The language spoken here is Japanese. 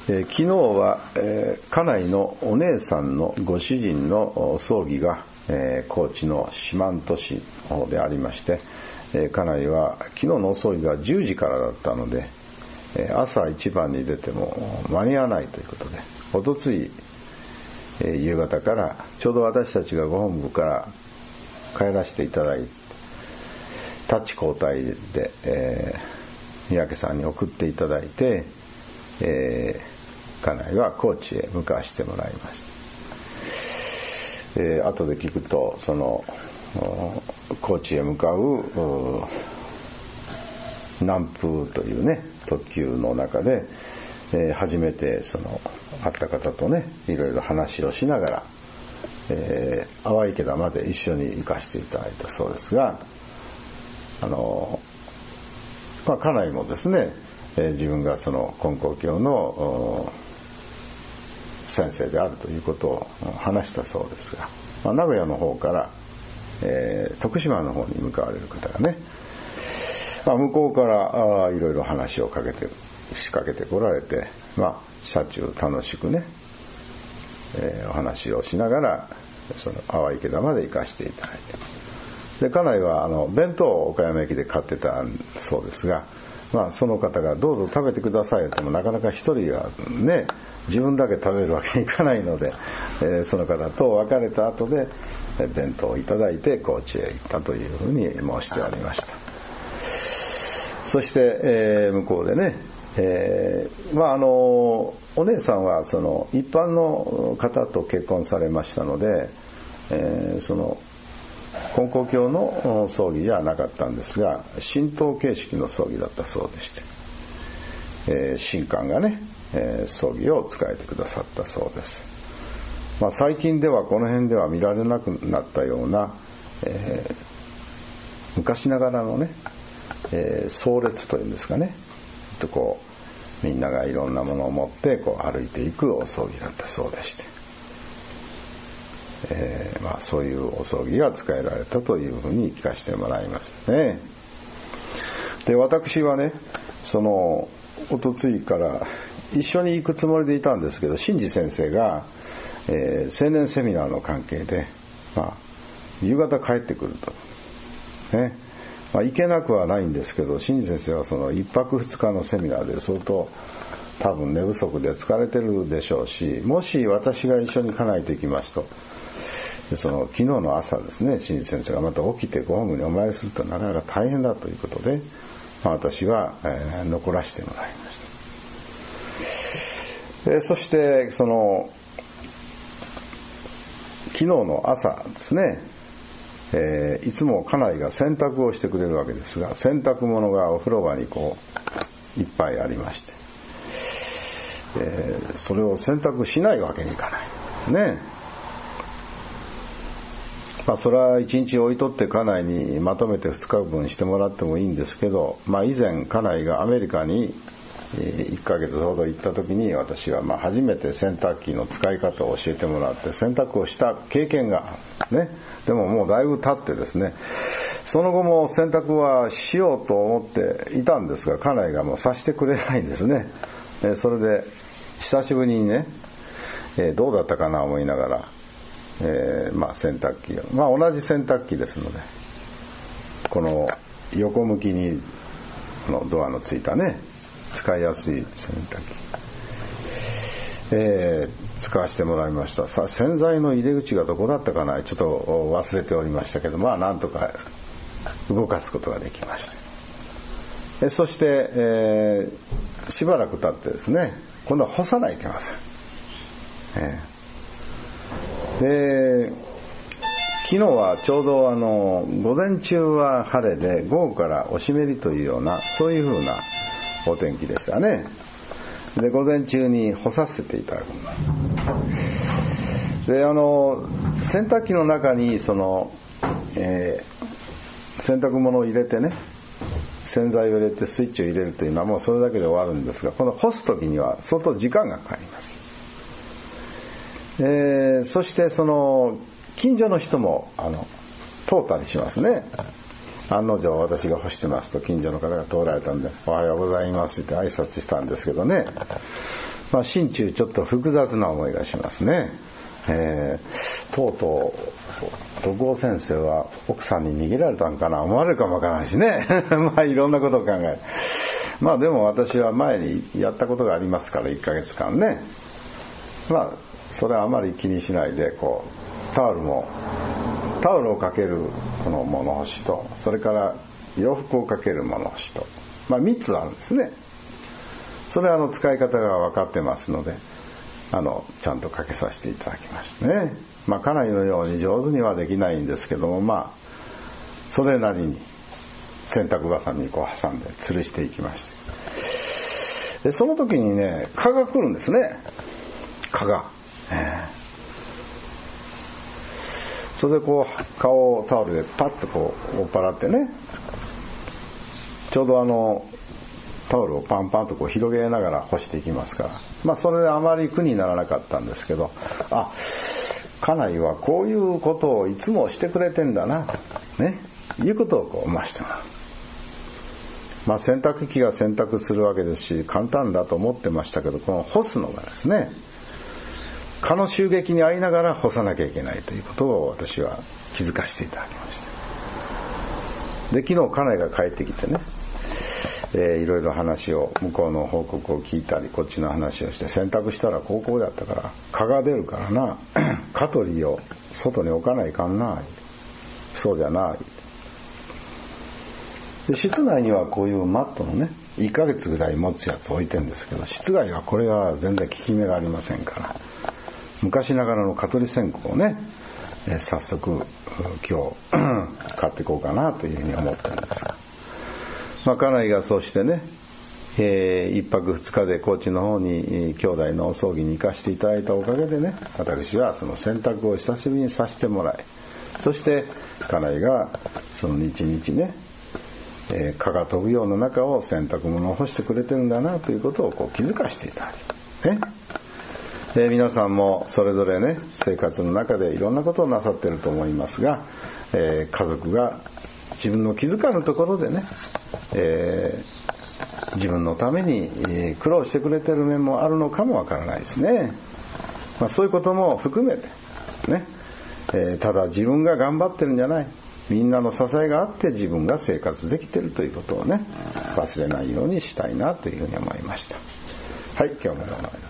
昨日は、家内のお姉さんのご主人の葬儀が、高知の四万十市の方でありまして、家内は昨日のお葬儀が10時からだったので、朝一番に出ても間に合わないということで、おとつい、夕方からちょうど私たちがご本部から帰らせていただいて、タッチ交代で、三宅さんに送っていただいて、家内は高知へ向かわせてもらいました。後で聞くと、その高知へ向かう南風というね特急の中で、初めてその会った方とねいろいろ話をしながら、淡池田まで一緒に行かせていただいたそうですが、家内もですね、自分がその金光教の先生であるということを話したそうですが、名古屋の方から、徳島の方に向かわれる方がね、向こうからいろいろ話を仕掛けてこられて、車中楽しくね、お話をしながらその淡池田まで行かせていただいて、で家内は弁当を岡山駅で買ってたそうですが、その方がどうぞ食べてくださいと言ってもなかなか一人がね自分だけ食べるわけにいかないので、その方と別れた後で弁当をいただいて高知へ行ったというふうに申してありました。そして、向こうでね、お姉さんはその一般の方と結婚されましたので、その金光教の葬儀じゃなかったんですが、神道形式の葬儀だったそうでして、神官がね、葬儀を仕えてくださったそうです。最近ではこの辺では見られなくなったような、昔ながらのね、葬列というんですかね、こうみんながいろんなものを持ってこう歩いていくお葬儀だったそうでして、そういうお葬儀が使えられたというふうに聞かせてもらいましたね。で私はね、そのおとついから一緒に行くつもりでいたんですけど、新次先生が、青年セミナーの関係で、夕方帰ってくるとね、行けなくはないんですけど、新次先生はその1泊2日のセミナーで相当多分寝不足で疲れてるでしょうし、もし私が一緒に行かないといきますと、その昨日の朝ですね、新次先生がまた起きてご本部にお参りするとなかなか大変だということで、私は、残らせてもらいました。そしてその昨日の朝ですね、いつも家内が洗濯をしてくれるわけですが、洗濯物がお風呂場にこういっぱいありまして、それを洗濯しないわけにいかないですね。それは1日置いとって家内にまとめて2日分してもらってもいいんですけど、以前家内がアメリカに1ヶ月ほど行った時に、私は初めて洗濯機の使い方を教えてもらって洗濯をした経験がね。でももうだいぶ経ってですね、その後も洗濯はしようと思っていたんですが、家内がもうさせてくれないんですね。それで久しぶりにね、どうだったかな思いながら、洗濯機、同じ洗濯機ですので、この横向きにこのドアのついたね、使いやすい洗濯機、使わせてもらいました。洗剤の入り口がどこだったかな、ちょっと忘れておりましたけど、なんとか動かすことができました。そして、しばらく経ってですね、今度は干さないといけません。で昨日はちょうど午前中は晴れで午後からお湿りというような、そういう風なお天気でしたね。で午前中に干させていただく。で洗濯機の中にその、洗濯物を入れてね、洗剤を入れてスイッチを入れるというのはもうそれだけで終わるんですが、この干す時には相当時間がかかります。そしてその近所の人も通ったりしますね。案の定私が干してますと近所の方が通られたんで、おはようございますって挨拶したんですけどね、 心中ちょっと複雑な思いがしますね。とうとう徳尾先生は奥さんに逃げられたんかな思われるかもわからないしねいろんなことを考える。でも私は前にやったことがありますから1ヶ月間ね、それはあまり気にしないでタオルをかけるこの物干しと、それから洋服をかける物干しと、3つあるんですね。それは使い方が分かってますのでちゃんとかけさせていただきましたね。家内のように上手にはできないんですけども、それなりに洗濯ばさみに挟んで吊るしていきまして、でその時にね蚊が来るんですね。蚊が、それで顔をタオルでパッと追っ払ってね、ちょうどタオルをパンパンと広げながら干していきますから、それであまり苦にならなかったんですけど、家内はこういうことをいつもしてくれてんだなとね、いうことを思わしてもらう。洗濯機が洗濯するわけですし簡単だと思ってましたけど、この干すのがですね、蚊の襲撃に遭いながら干さなきゃいけないということを私は気づかせていただきました。で昨日家内が帰ってきてね、いろいろ話を、向こうの報告を聞いたりこっちの話をして、洗濯したら高校だったから蚊が出るからな蚊取りを外に置かないかんな、そうじゃな、で室内にはこういうマットのね1ヶ月ぐらい持つやつ置いてるんですけど、室外はこれは全然効き目がありませんから、昔ながらの蚊取り線香をね、早速今日買っていこうかなというふうに思ってるんですが、家内がそうしてね、1泊2日で高知の方に兄弟のお葬儀に行かせていただいたおかげでね、私はその洗濯を久しぶりにさせてもらい、そして家内がその日々ね、蚊が飛ぶような中を洗濯物を干してくれてるんだなということを気づかせていただきね。皆さんもそれぞれね生活の中でいろんなことをなさっていると思いますが、家族が自分の気づかぬところでね、自分のために苦労してくれている面もあるのかもわからないですね。そういうことも含めてね、ただ自分が頑張ってるんじゃない、みんなの支えがあって自分が生活できているということをね忘れないようにしたいなというふうに思いました。はい、今日のような